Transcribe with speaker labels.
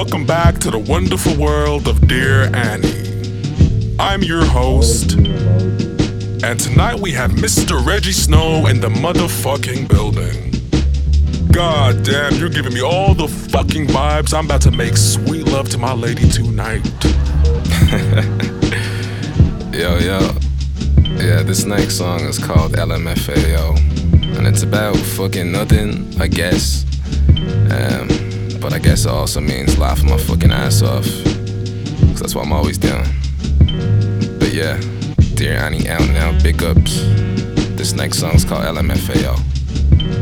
Speaker 1: welcome back to the wonderful world of Dear Annie. I'm your host, and tonight we have Mr. Reggie Snow in the motherfucking building. God damn, you're giving me all the fucking vibes. I'm about to make sweet love to my lady tonight.
Speaker 2: Yo. Yeah, this next song is called LMFAO, and it's about fucking nothing, I guess. But I guess it also means laughing my fucking ass off, 'cause that's what I'm always doing. But yeah, Dear Annie out and out, big ups. This next song's called LMFAO.